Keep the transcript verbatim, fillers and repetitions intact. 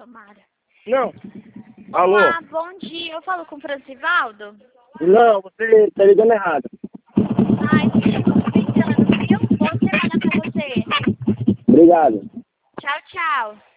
tomara. Não. Alô? Olá, bom dia. Eu falo com o Francivaldo? Não, você tá ligando errado. Ai, eu tô brincando, viu? Boa semana pra você. Obrigado. Tchau, tchau.